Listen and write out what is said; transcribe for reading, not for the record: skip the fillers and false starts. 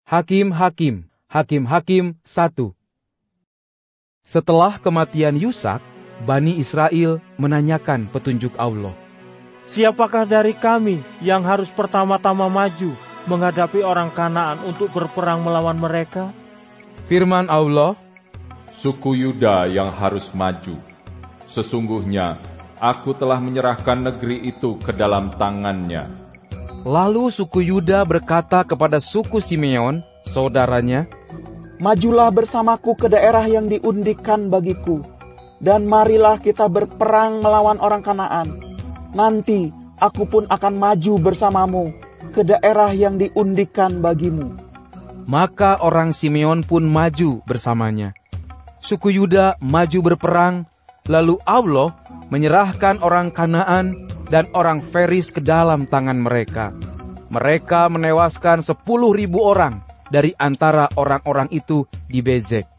Hakim-Hakim 1. Setelah kematian Yusak, Bani Israel menanyakan petunjuk Allah. Siapakah dari kami yang harus pertama-tama maju menghadapi orang Kanaan untuk berperang melawan mereka? Firman Allah, Suku Yuda yang harus maju. Sesungguhnya aku telah menyerahkan negeri itu ke dalam tangannya. Lalu suku Yuda berkata kepada suku Simeon, saudaranya, Majulah bersamaku ke daerah yang diundikan bagiku, dan marilah kita berperang melawan orang Kanaan. Nanti aku pun akan maju bersamamu ke daerah yang diundikan bagimu. Maka orang Simeon pun maju bersamanya. Suku Yuda maju berperang, lalu Allah menyerahkan orang Kanaan dan orang Feris ke dalam tangan mereka. Mereka menewaskan 10.000 orang dari antara orang-orang itu di Bezek.